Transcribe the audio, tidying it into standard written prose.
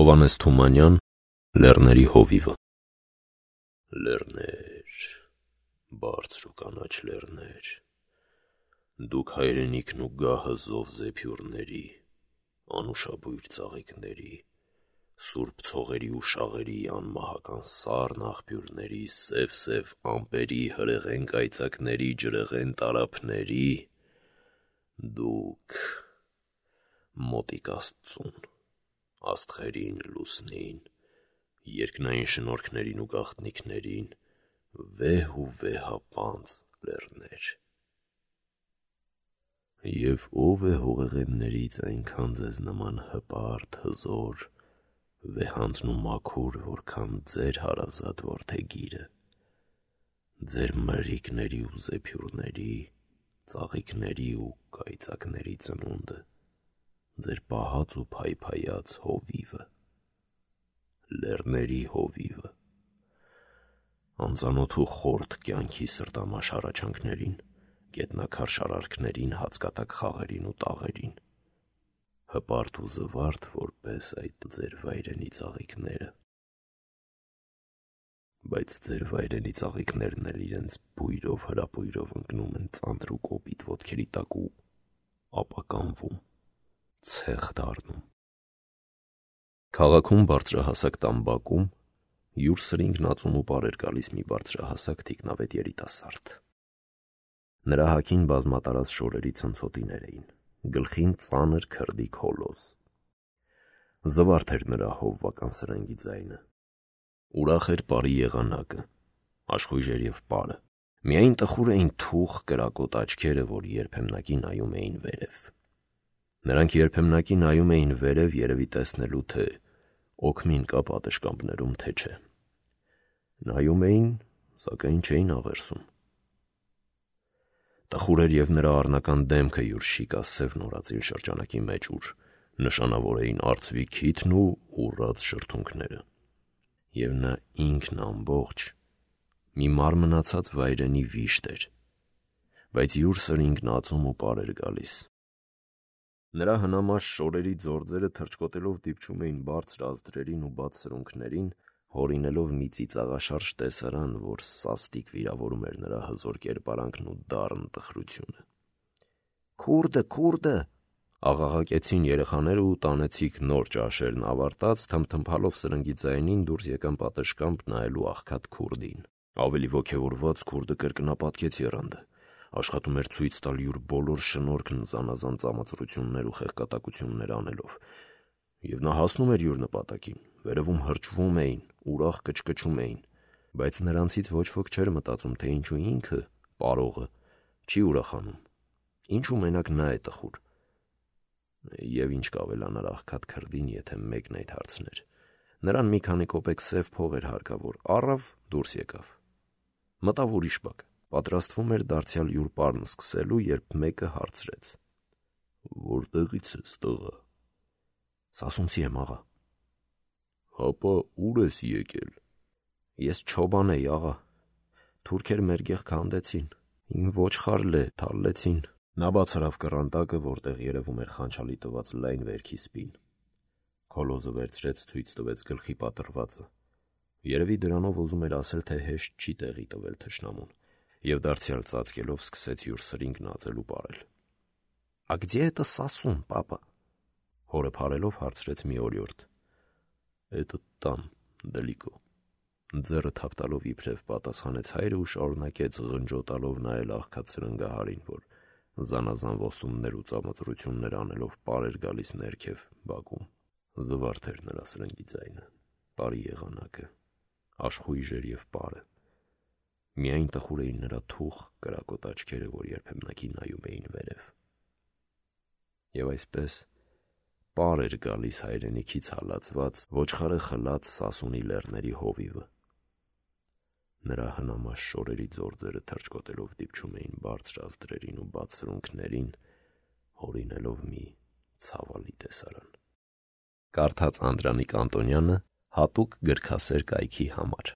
Հովհաննես Թումանյան, Լեռների հովիվը։ Լեռներ, բարձր ու կանաչ լեռներ, դուք հայրենիքն ու գահը զով զեփյուռների, անուշաբույր ծաղիկների, սուրբ ցողերի ու շաղերի անմահական սառն աղբյուրների, սև ամպերի, հրեղեն կայծակների, ջրեղեն տարափների, դուք մոտիկ Աստծուն, աստղերին, լուսնին, երկնային շնորհքներին ու գաղտնիքներին, վեհ ու վեհապանծ լեռներ։ Եվ ով է հողեղեններից այնքան ձեզ նման հպարտ, հզոր, վեհանձն ու մաքուր, որքան ձեր հարազատ որդեգիրը, ձեր մրրիկների ու զեփյուռների, ծաղիկների ու կայծակների ծնունդը, ձեր պահած ու փայփայած հովիվը, լեռների հովիվը, անծանոթ ու խորթ կյանքի սրտամաշ հառաչանքներին, գետնաքարշ արարքներին, հացկատակ խաղերին ու տաղերին, հպարտ ու զվարթ որպես այդ ձեր վայրենի ծաղիկները, բայց ձեր վայրենի ծաղիկներն էլ իրենց բույրով հրապույրով ընկնում են ծանր ու կոպիտ ոտքերի տակ ու ապականվում, ցեխ դառնում։ Քաղաքում բարձրահասակ տան բակում յուր սրինգն ածում ու պար էր գալիս մի բարձրահասակ թիկնավետ երիտասարդ։ Նրա հագին բազմատարած շորերի ցնցոտիներ էին, գլխին ծանր քրդի քոլոզ։ Զվարթ էր նրա հովվական սրենգի ձայնը, ուրախ էր պարի եղանակը, աշխույժ էր և պարը, միայն տխուր էին թուխ կրակոտ աչքերը, որ երբեմնակի նայում էին վերև։ Նրանք երբեմնակի նայում էին վերև երևի տեսնելու, թե օգմին կա պատշգամբներում, թե չէ։ Նայում էին, սակայն չէին աղերսում։ Տխուր էր և նրա առնական դեմքը յուր շիկասև նորածին շրջանակի մեջ, ուր նշանավոր էին արծվի քիթն ու ուռած շրթունքները։ Եվ նա ինքն ամբողջ մի մարմնացած վայրենի վիշտ էր, բայց յուր սրինգն ածում ու պար էր գալիս։ Նրա հնամաշ շորերի ձորձերը թռչկոտելով դիպչում էին բարձր ազդրերին ու բաց սրունքներին, հորինելով մի ծիծաղաշարժ տեսարան, որ սաստիկ վիրավորում էր նրա հզոր կերպարանքն ու դառն տխրությունը։ Քուրդը, աղաղակեցին երեխաները ու տանեցիք նոր ճաշերն ավարտած, թմթմփալով սրնգի ձայնին դուրս եկան պատշգամբ նայելու աղքատ քուրդին։ Ավելի ոգևորված քուրդը կրկնապատկեց եռանդը, աշխատում էր ցույց տալ յուր բոլոր շնորհքն զանազան ծամածրություններ ու խեղկատակություններ անելով, և նա հասնում էր յուր նպատակին, վերևում հրճվում էին, ուրախ կչկչում էին, բայց նրանցից ոչ ոք չէր մտածում, թե ինչու ինքը, պարողը, չի ուրախանում, ինչու մենակ նա է տխուր։ Եվ ինչ կավելանար աղքատ քրդին, եթե մեկն այդ հարցներ։ Նրան մի քանի կոպեկ սև փող էր հարկավոր, առավ, դուրս եկավ։ Մտավ ուրիշ բակ, պատրաստվում էր դարձյալ յուր պարն սկսելու, երբ մեկը հարցրեց. Որտեղից ես, տղա։ Սասունցի եմ, աղա։ Հապա ուր ես եկել։ Ես չոբան էի, աղա։ Թուրքեր մեր գեղ քանդեցին, իմ ոչխարը թալլեցին։ Նա բաց արավ կռանտակը, որտեղ երևում էր խանչալի տված լայն վերքի սպին։ Քոլոզը վերցրեց, ցույց տվեց գլխի պատռվածը։ Երևի դրանով ուզում էր ասել, թե հեշտ չի տեղի տվել թշնամուն, և դարձյալ ծածկելով սկսեց յուր սրինգն ածել ու պարել։ «А где это Սասուն, պապա», հորը փարելով հարցրեց մի օրիորդ։ «Это там, далеко», ձեռը թափ տալով իբրև պատասխանեց հայրը ու շարունակեց ղնջոտալով նայել աղքատ սրնգահարին, որ զանազան ոստումներ ու ծամածրություններ անելով պար էր գալիս ներքև բակում։ Զվարթ էր նրա սրնգի ձայնը, պարի եղանակը, աշխույժ էր և պարը։ Միայն տխուր էին նրա թուխ կրակոտ աչքերը, որ երբեմնակի նայում էին վերև։ Եվ այսպես պար էր գալիս հայրենիքից հալածված, ոչխարը խլած Սասունի լեռների հովիվը։ Նրա հնամաշ շորերի ձորձերը թռչկոտելով դիպչում էին բարձր ազդրերին ու բաց սրունքներին, հորինելով մի ցավալի տեսարան։ Կարդաց Անդրանիկ Անտոնյանը հատուկ գրքասեր կայքի համար։